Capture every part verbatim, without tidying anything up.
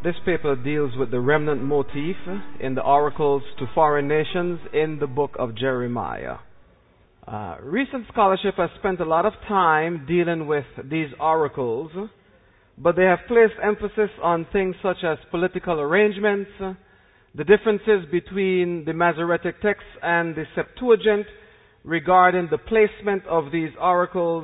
This paper deals with the remnant motif in the oracles to foreign nations in the book of Jeremiah. Uh, recent scholarship has spent a lot of time dealing with these oracles, but they have placed emphasis on things such as political arrangements, the differences between the Masoretic text and the Septuagint regarding the placement of these oracles.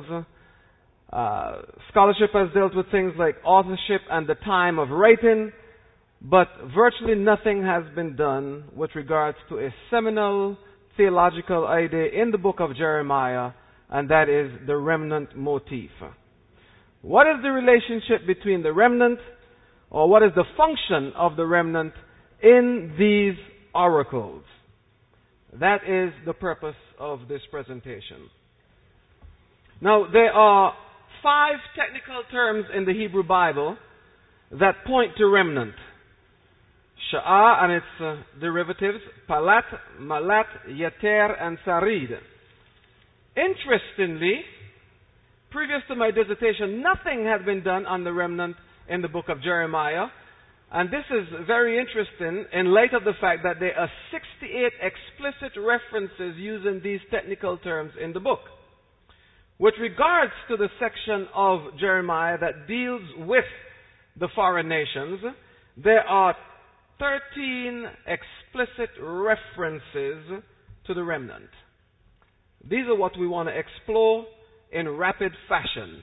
Uh, scholarship has dealt with things like authorship and the time of writing, but virtually nothing has been done with regards to a seminal theological idea in the book of Jeremiah, and that is the remnant motif. What is the relationship between the remnant, or what is the function of the remnant in these oracles? That is the purpose of this presentation. Now, there are five technical terms in the Hebrew Bible that point to remnant. Sha'ah and its uh, derivatives, Palat, Malat, Yeter, and Sarid. Interestingly, previous to my dissertation, nothing had been done on the remnant in the book of Jeremiah. And this is very interesting in light of the fact that there are sixty-eight explicit references using these technical terms in the book. With regards to the section of Jeremiah that deals with the foreign nations, there are thirteen explicit references to the remnant. These are what we want to explore in rapid fashion.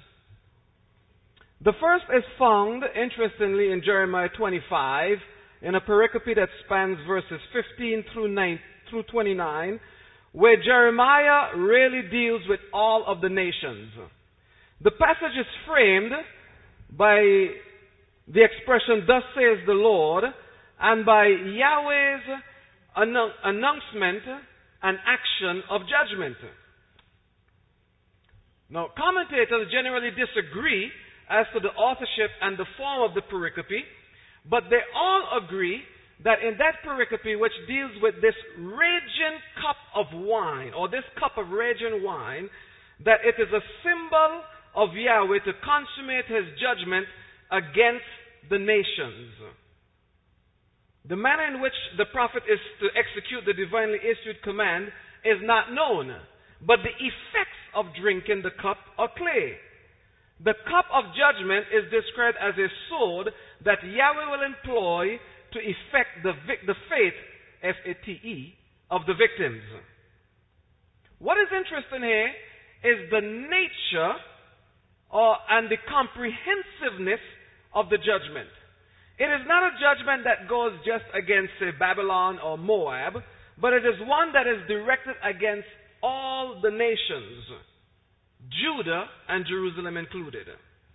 The first is found, interestingly, in Jeremiah twenty-five, in a pericope that spans verses fifteen through nine, through twenty-nine, where Jeremiah really deals with all of the nations. The passage is framed by the expression, "Thus says the Lord," and by Yahweh's annou- announcement and action of judgment. Now, commentators generally disagree as to the authorship and the form of the pericope, but they all agree that in that pericope, which deals with this raging cup of wine, or this cup of raging wine, that it is a symbol of Yahweh to consummate his judgment against the nations. The manner in which the prophet is to execute the divinely issued command is not known, but the effects of drinking the cup are clear. The cup of judgment is described as a sword that Yahweh will employ to effect the, vic- the fate, F A T E, of the victims. What is interesting here is the nature or, and the comprehensiveness of the judgment. It is not a judgment that goes just against, say, Babylon or Moab, but it is one that is directed against all the nations, Judah and Jerusalem included.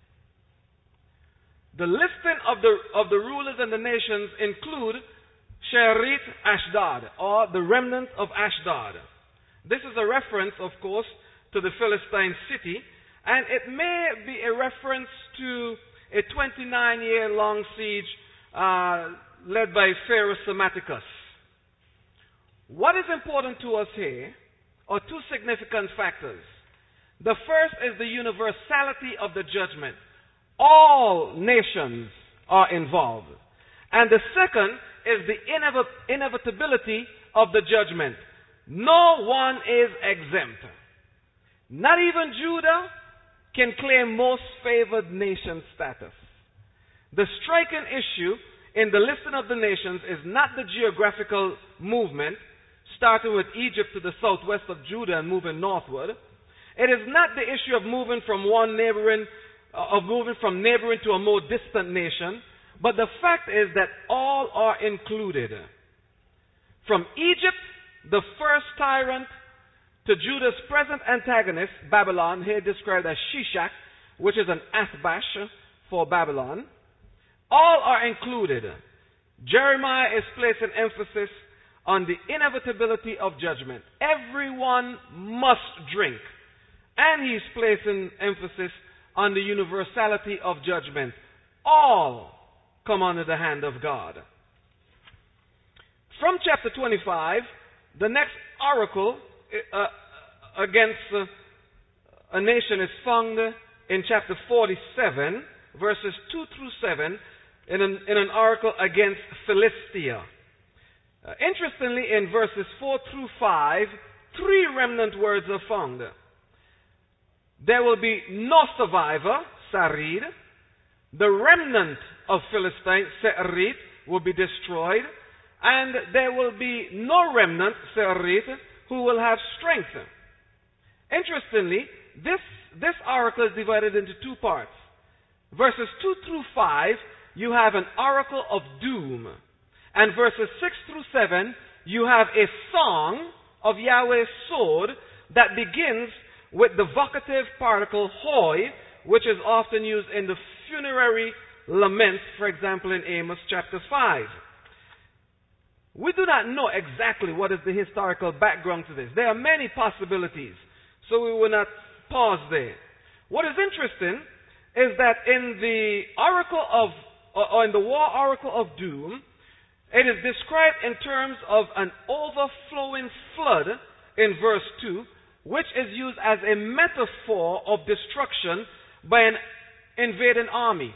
The listing of the, of the rulers and the nations include Shearit Ashdod, or the remnant of Ashdod. This is a reference, of course, to the Philistine city, and it may be a reference to a twenty-nine year long siege uh, led by Pharaoh Psammaticus. What is important to us here are two significant factors. The first is the universality of the judgment. All nations are involved. And the second is the inev- inevitability of the judgment. No one is exempt. Not even Judah can claim most favored nation status. The striking issue in the listing of the nations is not the geographical movement, starting with Egypt to the southwest of Judah and moving northward. It is not the issue of moving from one neighboring, uh, of moving from neighboring to a more distant nation, but the fact is that all are included. From Egypt, the first tyrant, to Judah's present antagonist, Babylon, here described as Shishak, which is an Athbash for Babylon, all are included. Jeremiah is placing emphasis on the inevitability of judgment. Everyone must drink. And he's placing emphasis on the universality of judgment. All come under the hand of God. From chapter twenty-five, the next oracle uh, against uh, a nation is found in chapter forty-seven, verses two through seven, in an, in an oracle against Philistia. Uh, interestingly, in verses four through five, three remnant words are found. There will be no survivor, Sarid. The remnant of Philistine, Se'arit, will be destroyed. And there will be no remnant, Se'arit, who will have strength. Interestingly, this, this oracle is divided into two parts. Verses two through five, you have an oracle of doom. And verses six through seven, you have a song of Yahweh's sword that begins with the vocative particle hoi, which is often used in the funerary laments, for example, in Amos chapter five. We do not know exactly what is the historical background to this. There are many possibilities, so we will not pause there. What is interesting is that in the oracle of, or in the war oracle of doom, it is described in terms of an overflowing flood in verse two, which is used as a metaphor of destruction by an invading army.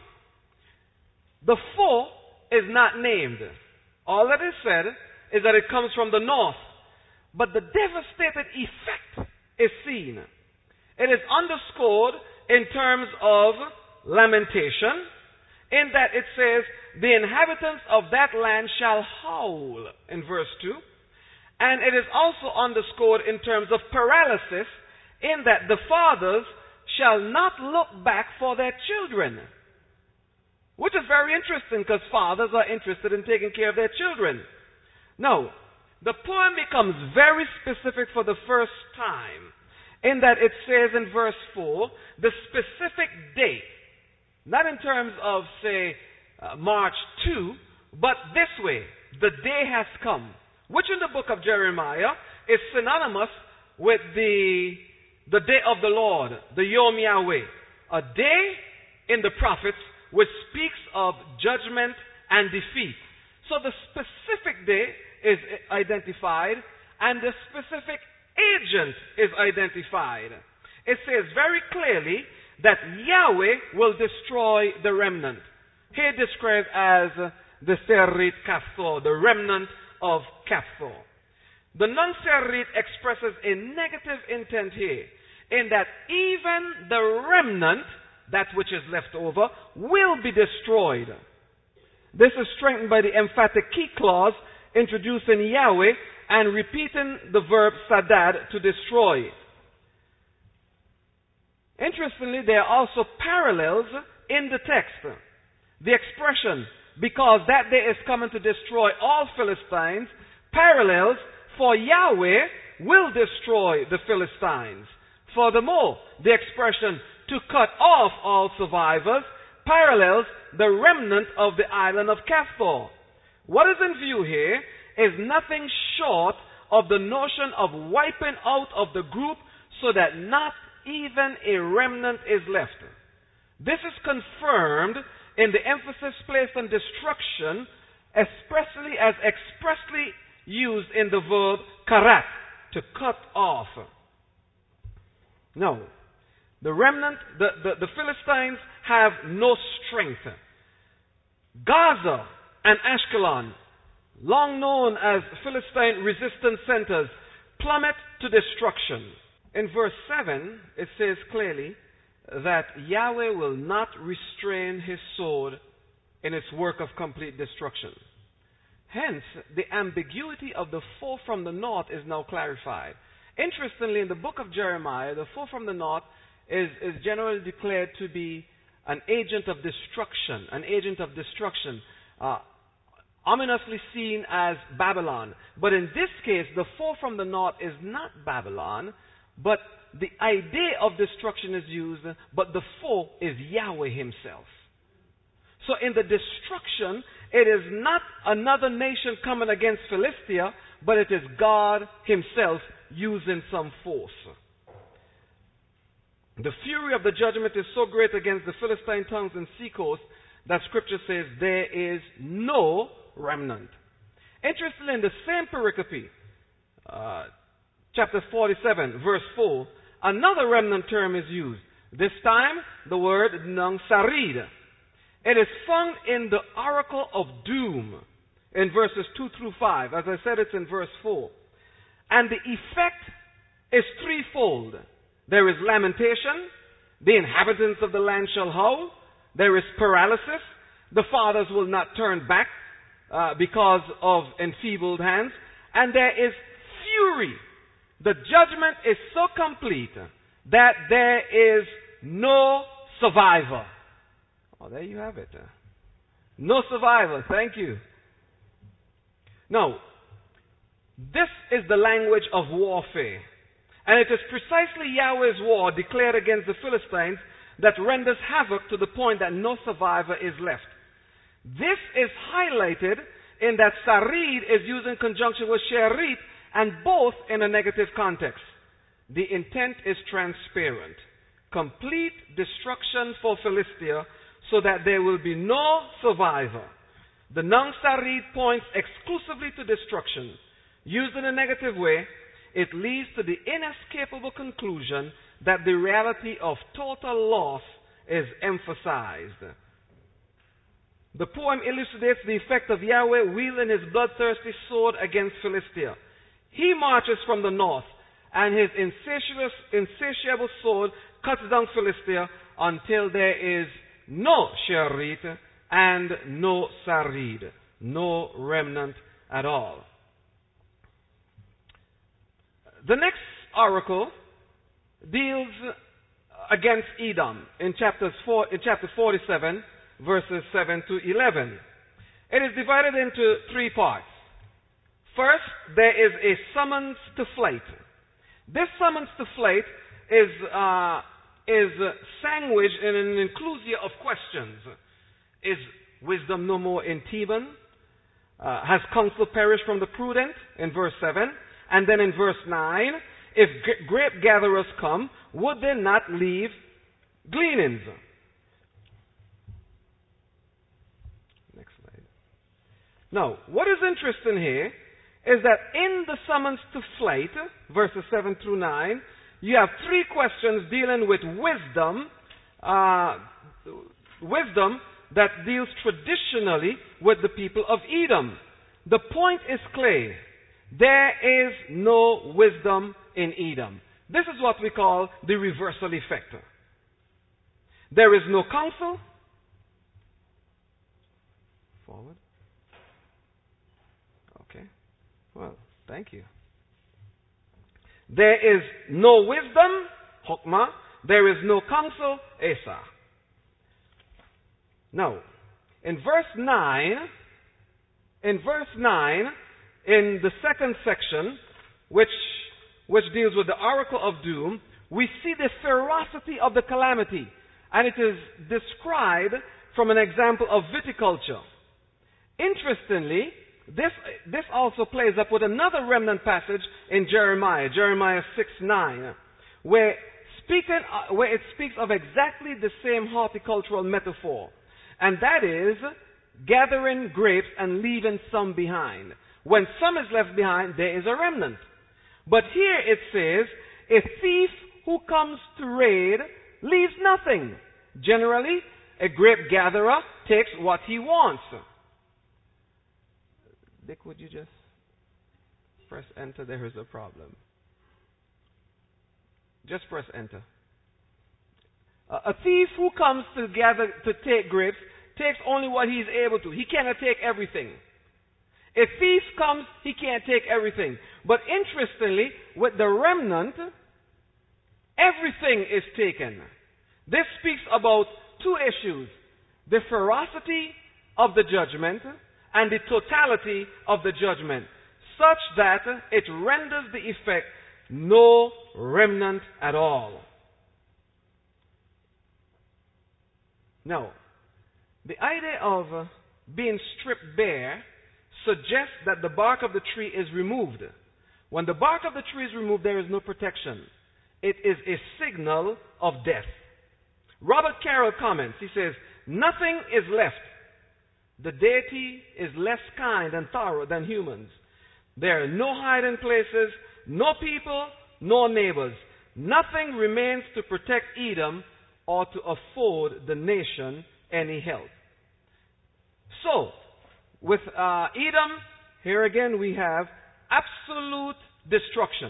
The foe is not named. All that is said is that it comes from the north, but the devastating effect is seen. It is underscored in terms of lamentation, in that it says, the inhabitants of that land shall howl, in verse two. And it is also underscored in terms of paralysis, in that the fathers shall not look back for their children. Which is very interesting, because fathers are interested in taking care of their children. Now, the poem becomes very specific for the first time, in that it says in verse four, the specific date, not in terms of, say, uh, March second, but this way, the day has come, which in the book of Jeremiah is synonymous with the, the day of the Lord, the Yom Yahweh, a day in the prophets which speaks of judgment and defeat. So the specific day is identified, and the specific agent is identified. It says very clearly that Yahweh will destroy the remnant. Here described as the Se'arit Kaphtor, the remnant of Kaphtor. The non-Se'arit expresses a negative intent here, in that even the remnant, that which is left over, will be destroyed. This is strengthened by the emphatic key clause introducing Yahweh and repeating the verb sadad, to destroy. Interestingly, there are also parallels in the text. The expression, because that day is coming to destroy all Philistines, parallels for Yahweh will destroy the Philistines. Furthermore, the expression to cut off all survivors parallels the remnant of the island of Kaphtor. What is in view here is nothing short of the notion of wiping out of the group so that not even a remnant is left. This is confirmed in the emphasis placed on destruction, especially as expressly used in the verb karat, to cut off. No. The remnant, the, the, the Philistines have no strength. Gaza and Ashkelon, long known as Philistine resistance centers, plummet to destruction. In verse seven, it says clearly that Yahweh will not restrain his sword in its work of complete destruction. Hence, the ambiguity of the foe from the north is now clarified. Interestingly, in the book of Jeremiah, the foe from the north is, is generally declared to be an agent of destruction, an agent of destruction, uh, ominously seen as Babylon. But in this case, the foe from the north is not Babylon, but the idea of destruction is used, but the foe is Yahweh himself. So in the destruction, it is not another nation coming against Philistia, but it is God himself using some force. The fury of the judgment is so great against the Philistine towns and seacoast that scripture says there is no remnant. Interestingly, in the same pericope, uh, chapter forty-seven, verse four, another remnant term is used. This time, the word nung sarid. It is found in the oracle of doom in verses two through five. As I said, it's in verse four. And the effect is threefold. There is lamentation. The inhabitants of the land shall howl. There is paralysis. The fathers will not turn back uh, because of enfeebled hands. And there is fury. The judgment is so complete that there is no survivor. Oh, there you have it. No survivor. Thank you. Now, this is the language of warfare. And it is precisely Yahweh's war declared against the Philistines that renders havoc to the point that no survivor is left. This is highlighted in that Sarid is used in conjunction with Sherit, and both in a negative context. The intent is transparent. Complete destruction for Philistia so that there will be no survivor. The noun Sarid points exclusively to destruction. Used in a negative way, it leads to the inescapable conclusion that the reality of total loss is emphasized. The poem elucidates the effect of Yahweh wielding his bloodthirsty sword against Philistia. He marches from the north, and his insatiable, insatiable sword cuts down Philistia until there is no Sherit and no Sarid, no remnant at all. The next oracle deals against Edom in, chapters four, in chapter forty-seven, verses seven to eleven. It is divided into three parts. First, there is a summons to flight. This summons to flight is, uh, is sandwiched in an inclusia of questions. Is wisdom no more in Teman? Uh, has counsel perished from the prudent? In verse seven. And then in verse nine, if g- grape gatherers come, would they not leave gleanings? Next slide. Now, what is interesting here is that in the summons to flight, verses seven through nine, you have three questions dealing with wisdom, uh, wisdom that deals traditionally with the people of Edom. The point is clear. There is no wisdom in Edom. This is what we call the reversal effect. There is no counsel. Forward. Okay. Well, thank you. There is no wisdom, Hokmah. There is no counsel, Asa. Now, in verse nine, in verse nine, in the second section, which, which deals with the oracle of doom, we see the ferocity of the calamity. And it is described from an example of viticulture. Interestingly, this, this also plays up with another remnant passage in Jeremiah, Jeremiah six nine, where, speaking, uh, where it speaks of exactly the same horticultural metaphor. And that is gathering grapes and leaving some behind. When some is left behind, there is a remnant. But here it says, a thief who comes to raid leaves nothing. Generally, a grape gatherer takes what he wants. Dick, would you just press enter? There is a problem. Just press enter. Uh, a thief who comes to gather to take grapes takes only what he's able to. He cannot take everything. A thief comes, he can't take everything. But interestingly, with the remnant, everything is taken. This speaks about two issues: the ferocity of the judgment and the totality of the judgment, such that it renders the effect no remnant at all. Now, the idea of uh, being stripped bare suggests that the bark of the tree is removed. When the bark of the tree is removed, there is no protection. It is a signal of death. Robert Carroll comments, he says, nothing is left. The deity is less kind and thorough than humans. There are no hiding places, no people, no neighbors. Nothing remains to protect Edom or to afford the nation any help. So, with uh, Edom, here again we have absolute destruction.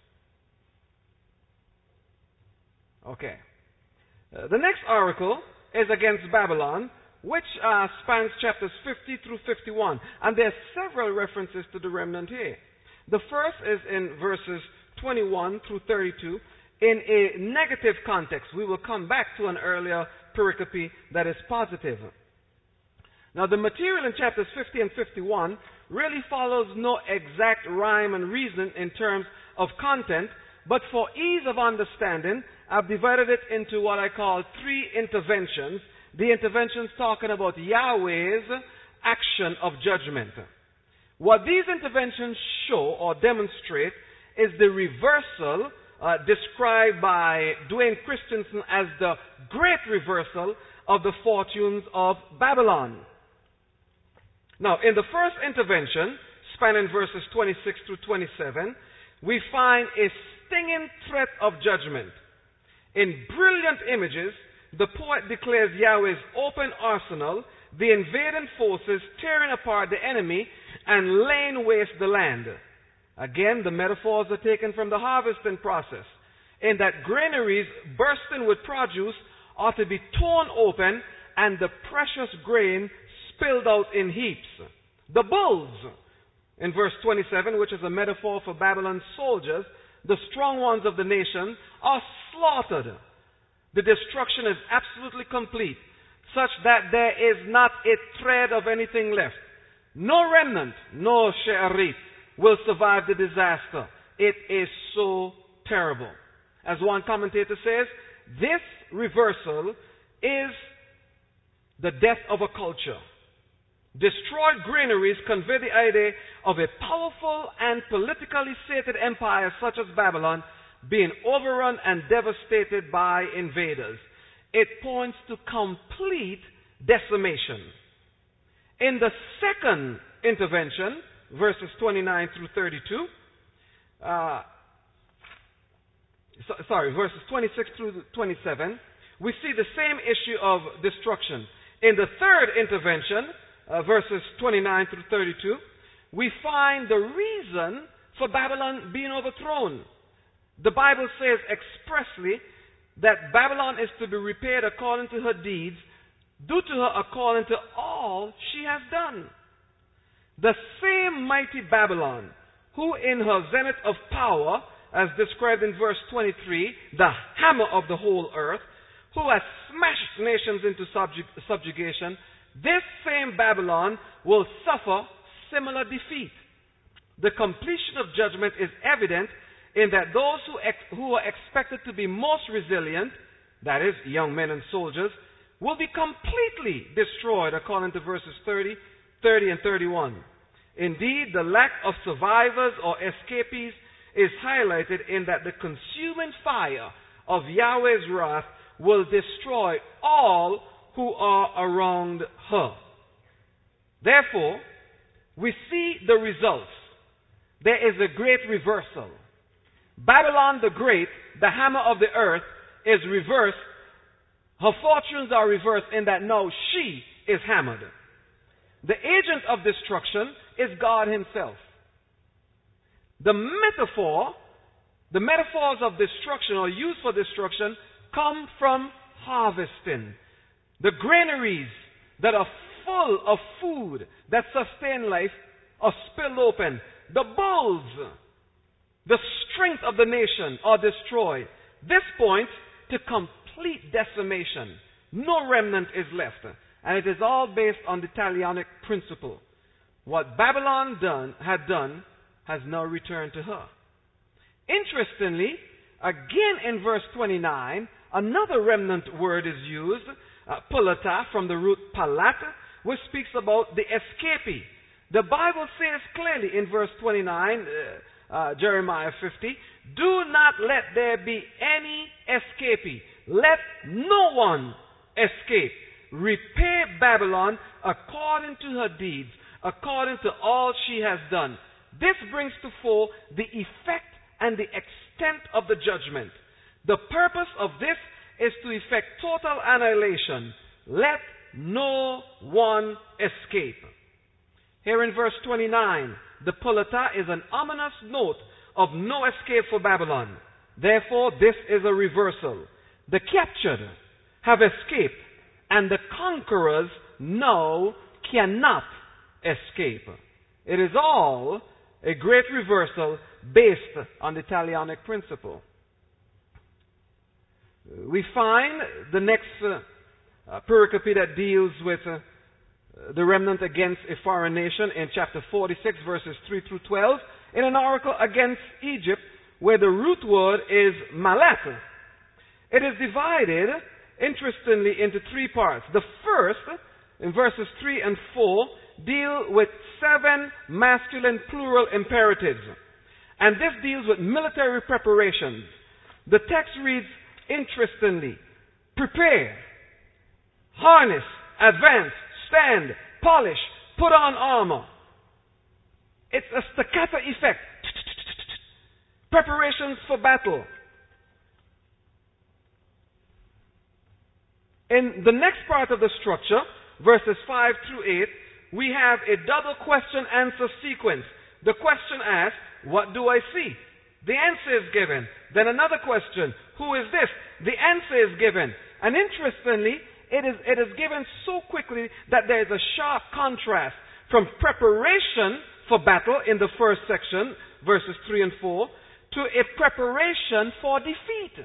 Okay. Uh, the next oracle is against Babylon, which uh, spans chapters fifty through fifty-one. And there are several references to the remnant here. The first is in verses twenty-one through thirty-two. In a negative context, we will come back to an earlier pericope that is positive. Now, the material in chapters fifty and fifty-one really follows no exact rhyme and reason in terms of content, but for ease of understanding, I've divided it into what I call three interventions. The interventions talking about Yahweh's action of judgment. What these interventions show or demonstrate is the reversal uh, described by Dwayne Christensen as the great reversal of the fortunes of Babylon. Now, in the first intervention, spanning verses twenty-six through twenty-seven, we find a stinging threat of judgment. In brilliant images, the poet declares Yahweh's open arsenal, the invading forces tearing apart the enemy and laying waste the land. Again, the metaphors are taken from the harvesting process, in that granaries bursting with produce are to be torn open and the precious grain spilled out in heaps. The bulls, in verse twenty-seven, which is a metaphor for Babylon's soldiers, the strong ones of the nation, are slaughtered. The destruction is absolutely complete, such that there is not a thread of anything left. No remnant, no she'arit, will survive the disaster. It is so terrible. As one commentator says, this reversal is the death of a culture. Destroyed granaries convey the idea of a powerful and politically sated empire such as Babylon being overrun and devastated by invaders. It points to complete decimation. In the second intervention, verses twenty-nine through thirty-two, uh, so, sorry, verses twenty-six through twenty-seven, we see the same issue of destruction. In the third intervention, uh, verses twenty-nine through thirty-two, we find the reason for Babylon being overthrown. The Bible says expressly that Babylon is to be repaid according to her deeds, due to her according to all she has done. The same mighty Babylon, who in her zenith of power, as described in verse twenty-three, the hammer of the whole earth, who has smashed nations into subjug- subjugation, this same Babylon will suffer similar defeat. The completion of judgment is evident in that those who, ex- who are expected to be most resilient, that is, young men and soldiers, will be completely destroyed according to verses thirty, thirty and thirty-one. Indeed, the lack of survivors or escapees is highlighted in that the consuming fire of Yahweh's wrath will destroy all who are around her. Therefore, we see the results. There is a great reversal. Babylon the Great, the hammer of the earth, is reversed. Her fortunes are reversed in that now she is hammered. The agent of destruction is God himself. The metaphor, the metaphors of destruction or used for destruction come from harvesting. The granaries that are full of food that sustain life are spilled open. The bulls, the strength of the nation, are destroyed. This points to complete decimation. No remnant is left. And it is all based on the Talionic principle. What Babylon done, had done has now returned to her. Interestingly, again in verse twenty-nine, another remnant word is used, uh, pulata, from the root palat, which speaks about the escapee. The Bible says clearly in verse twenty-nine, uh, uh, Jeremiah fifty, do not let there be any escapee. Let no one escape. Repay Babylon according to her deeds, according to all she has done. This brings to fore the effect and the extent of the judgment. The purpose of this is to effect total annihilation. Let no one escape. Here in verse twenty-nine, the polata is an ominous note of no escape for Babylon. Therefore, this is a reversal. The captured have escaped, and the conquerors now cannot escape. It is all a great reversal based on the Italianic principle. We find the next uh, uh, pericope that deals with uh, the remnant against a foreign nation in chapter forty-six, verses three through twelve, in an oracle against Egypt, where the root word is malat. It is divided, interestingly, into three parts. The first, in verses three and four, deal with seven masculine plural imperatives. And this deals with military preparations. The text reads, interestingly, prepare, harness, advance, stand, polish, put on armor. It's a staccato effect. Preparations for battle. In the next part of the structure, verses five through eight, we have a double question answer sequence. The question asks, what do I see? The answer is given. Then another question, who is this? The answer is given. And interestingly, it is, it is given so quickly that there is a sharp contrast from preparation for battle in the first section, verses three and four, to a preparation for defeat.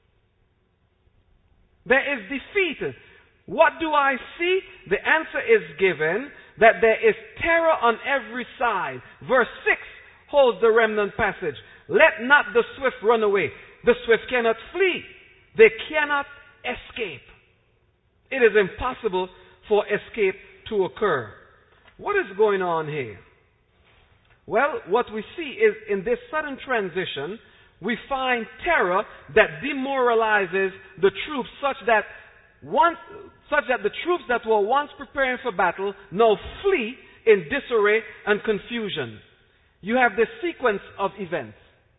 There is defeat. What do I see? The answer is given that there is terror on every side. Verse six holds the remnant passage. Let not the swift run away. The swift cannot flee. They cannot escape. It is impossible for escape to occur. What is going on here? Well, what we see is in this sudden transition, we find terror that demoralizes the troops such that once, such that the troops that were once preparing for battle now flee in disarray and confusion. You have this sequence of events.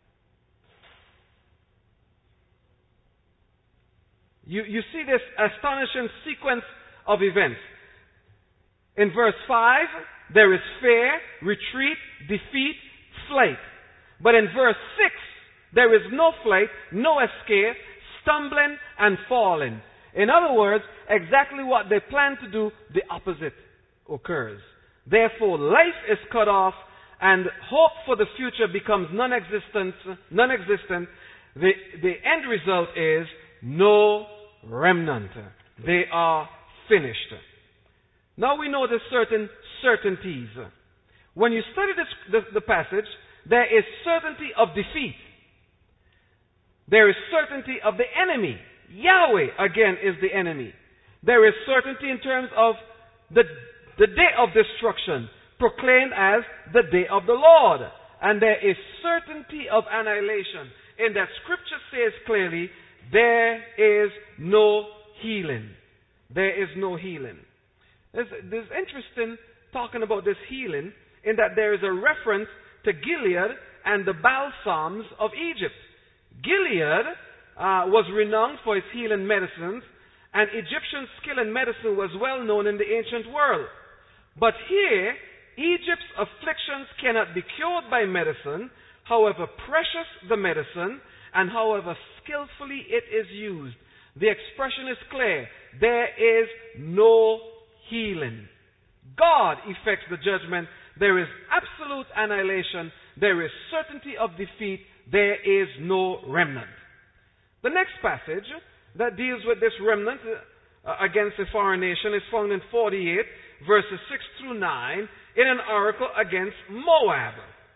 You, you see this astonishing sequence of events. In verse five, there is fear, retreat, defeat, flight. But in verse six, there is no flight, no escape, stumbling and falling. In other words, exactly what they plan to do, the opposite occurs. Therefore, life is cut off and hope for the future becomes non-existent. non-existent. The, the end result is no remnant. They are finished. Now we know there's certain certainties. When you study this, the, the passage, there is certainty of defeat. There is certainty of the enemy. Yahweh, again, is the enemy. There is certainty in terms of the, the day of destruction, proclaimed as the day of the Lord. And there is certainty of annihilation, in that Scripture says clearly, there is no healing. There is no healing. There's, there's interesting talking about this healing, in that there is a reference to Gilead and the balsams of Egypt. Gilead uh, was renowned for its healing medicines, and Egyptian skill in medicine was well known in the ancient world. But here, Egypt's afflictions cannot be cured by medicine, however precious the medicine, and however skillfully it is used. The expression is clear. There is no healing. God effects the judgment. There is absolute annihilation. There is certainty of defeat. There is no remnant. The next passage that deals with this remnant uh, against a foreign nation is found in forty-eight, verses six through nine, in an oracle against Moab.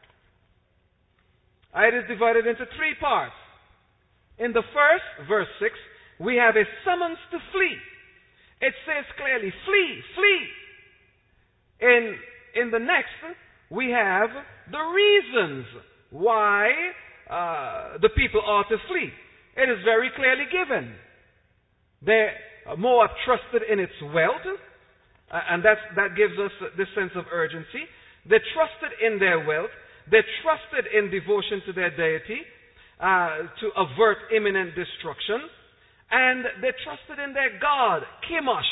It is divided into three parts. In the first, verse six, we have a summons to flee. It says clearly, flee, flee. In, in the next, we have the reasons why uh, the people are to flee. It is very clearly given. They, uh, Moab trusted in its wealth, uh, and that's, that gives us this sense of urgency. They trusted in their wealth. They trusted in devotion to their deity uh, to avert imminent destruction. And they trusted in their God, Chemosh,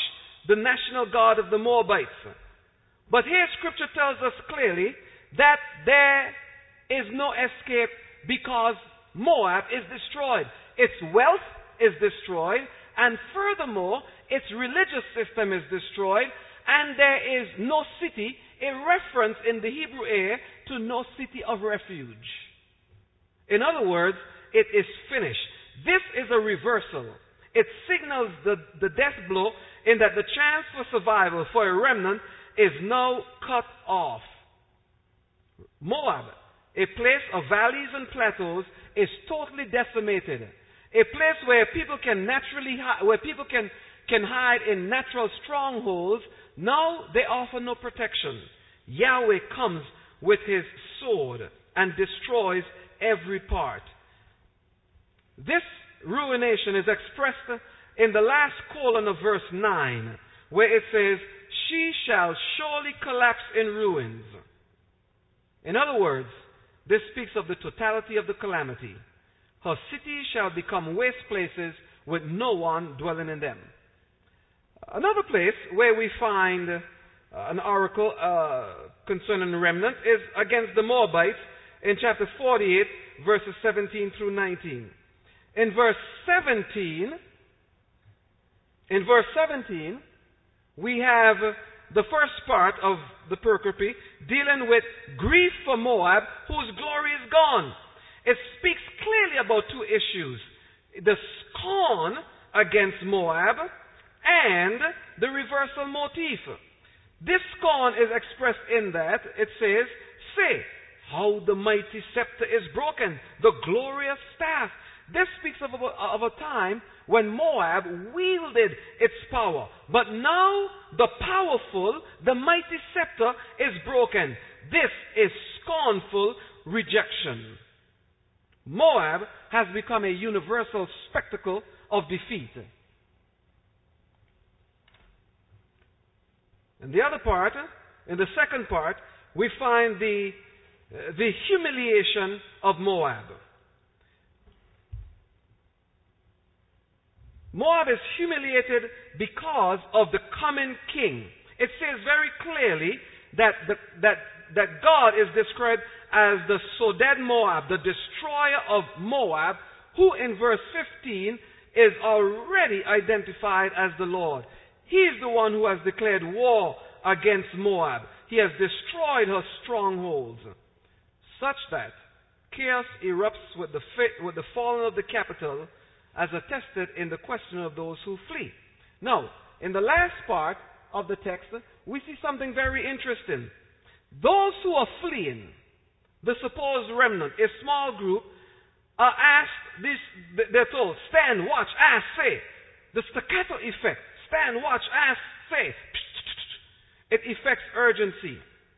the national god of the Moabites. But here scripture tells us clearly that there is no escape because Moab is destroyed. Its wealth is destroyed, and furthermore, its religious system is destroyed, and there is no city, a reference in the Hebrew air to no city of refuge. In other words, it is finished. This is a reversal. It signals the, the death blow in that the chance for survival for a remnant is now cut off. Moab, a place of valleys and plateaus, is totally decimated. A place where people can naturally hi- where people can, can hide in natural strongholds, now they offer no protection. Yahweh comes with his sword and destroys every part. This ruination is expressed in the last colon of verse nine, where it says, "She shall surely collapse in ruins." In other words, this speaks of the totality of the calamity. Her cities shall become waste places with no one dwelling in them. Another place where we find uh, an oracle uh, concerning the remnant is against the Moabites in chapter forty-eight, verses seventeen through nineteen. In verse seventeen, in verse seventeen, we have the first part of the pericope dealing with grief for Moab, whose glory is gone. It speaks clearly about two issues: the scorn against Moab and the reversal motif. This scorn is expressed in that it says, "Say, how the mighty scepter is broken, the glorious staff." This speaks of a, of a time when Moab wielded its power. But now the powerful, the mighty scepter is broken. This is scornful rejection. Moab has become a universal spectacle of defeat. In the other part, in the second part, we find the, uh, the humiliation of Moab. Moab is humiliated because of the coming king. It says very clearly that, the, that, that God is described as the Soded Moab, the destroyer of Moab, who in verse fifteen is already identified as the Lord. He is the one who has declared war against Moab. He has destroyed her strongholds, such that chaos erupts with the, with the falling of the capital, as attested in the question of those who flee. Now, in the last part of the text, we see something very interesting. Those who are fleeing, the supposed remnant, a small group, are asked this, they're told, stand, watch, ask, say. The staccato effect, stand, watch, ask, say. It affects urgency.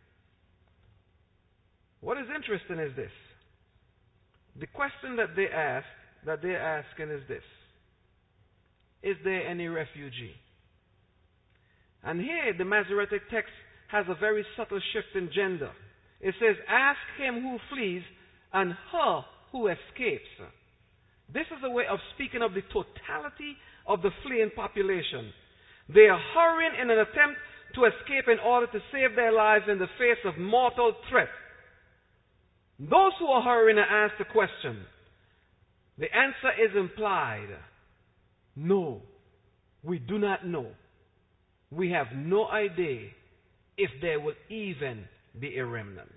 What is interesting is this. The question that they ask that they're asking is this: is there any refugee? And here the Masoretic text has a very subtle shift in gender. It says, ask him who flees and her who escapes. This is a way of speaking of the totality of the fleeing population. They are hurrying in an attempt to escape in order to save their lives in the face of mortal threat. Those who are hurrying are asked the question. The answer is implied. No, we do not know. We have no idea if there will even be a remnant.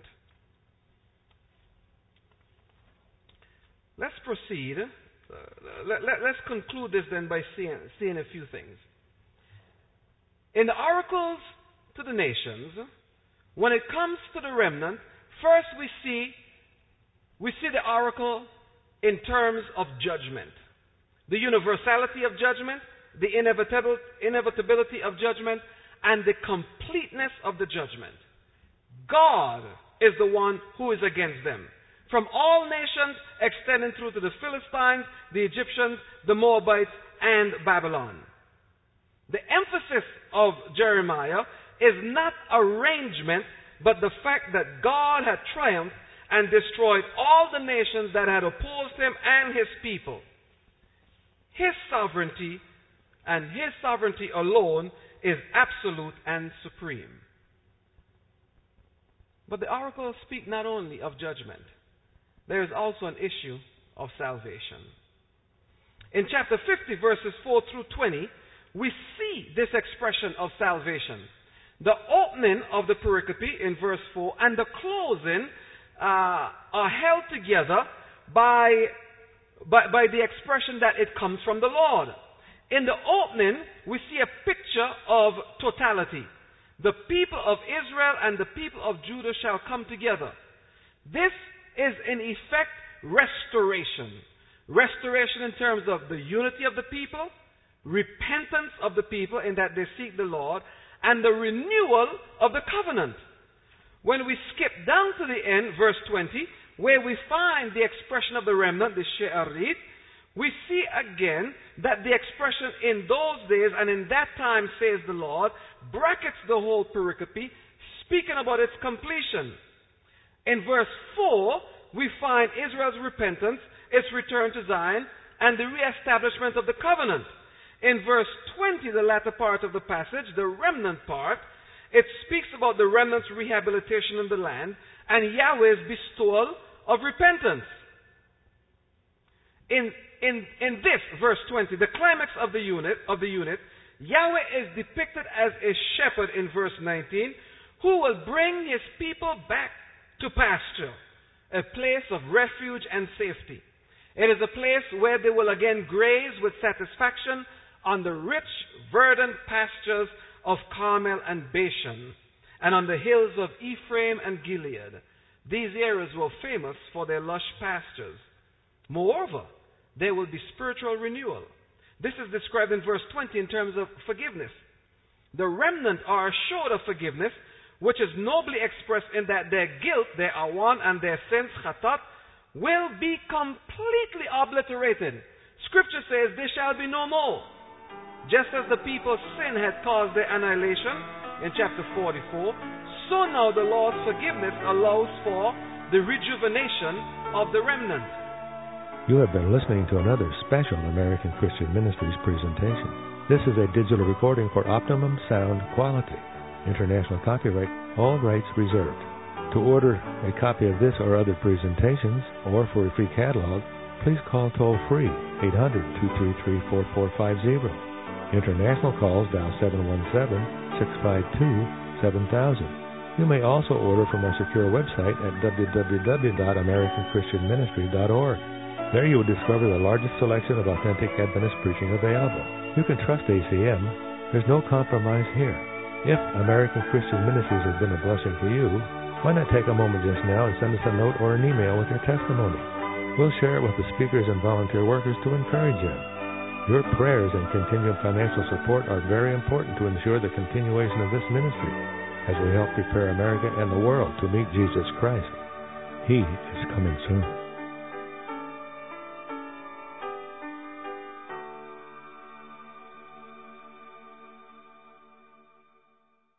Let's proceed. Uh, let, let, let's conclude this then by seeing, seeing a few things. In the oracles to the nations, when it comes to the remnant, first we see we see the oracle in terms of judgment. The universality of judgment, the inevitable, inevitability of judgment, and the completeness of the judgment. God is the one who is against them. From all nations extending through to the Philistines, the Egyptians, the Moabites, and Babylon. The emphasis of Jeremiah is not arrangement, but the fact that God had triumphed and destroyed all the nations that had opposed him and his people. His sovereignty and his sovereignty alone is absolute and supreme. But the oracles speak not only of judgment. There is also an issue of salvation. In chapter fifty, verses four through twenty, we see this expression of salvation. The opening of the pericope in verse four and the closing uh, are held together by, by, by the expression that it comes from the Lord. In the opening, we see a picture of totality. The people of Israel and the people of Judah shall come together. This is in effect restoration. Restoration in terms of the unity of the people, repentance of the people in that they seek the Lord, and the renewal of the covenant. When we skip down to the end, verse twenty, where we find the expression of the remnant, the she'arit, we see again that the expression in those days and in that time, says the Lord, brackets the whole pericope, speaking about its completion. In verse four, we find Israel's repentance, its return to Zion, and the reestablishment of the covenant. In verse twenty, the latter part of the passage, the remnant part, it speaks about the remnant's rehabilitation in the land and Yahweh's bestowal of repentance. In, in, in this, verse twenty, the climax of the unit, of the unit, Yahweh is depicted as a shepherd in verse nineteen, who will bring his people back to pasture, a place of refuge and safety. It is a place where they will again graze with satisfaction on the rich, verdant pastures of Carmel and Bashan, and on the hills of Ephraim and Gilead. These areas were famous for their lush pastures. Moreover, there will be spiritual renewal. This is described in verse twenty in terms of forgiveness. The remnant are assured of forgiveness, which is nobly expressed in that their guilt, their awan, and their sins, chatat, will be completely obliterated. Scripture says there shall be no more. Just as the people's sin had caused their annihilation in chapter forty-four, so now the Lord's forgiveness allows for the rejuvenation of the remnant. You have been listening to another special American Christian Ministries presentation. This is a digital recording for optimum sound quality. International copyright, all rights reserved. To order a copy of this or other presentations, or for a free catalog, please call toll-free eight hundred, two three three, four four five zero. International calls dial seven one seven, six five two, seven thousand. You may also order from our secure website at w w w dot american christian ministry dot org. There you will discover the largest selection of authentic Adventist preaching available. You can trust A C M. There's no compromise here. If American Christian Ministries has been a blessing to you, why not take a moment just now and send us a note or an email with your testimony? We'll share it with the speakers and volunteer workers to encourage them. Your prayers and continued financial support are very important to ensure the continuation of this ministry as we help prepare America and the world to meet Jesus Christ. He is coming soon.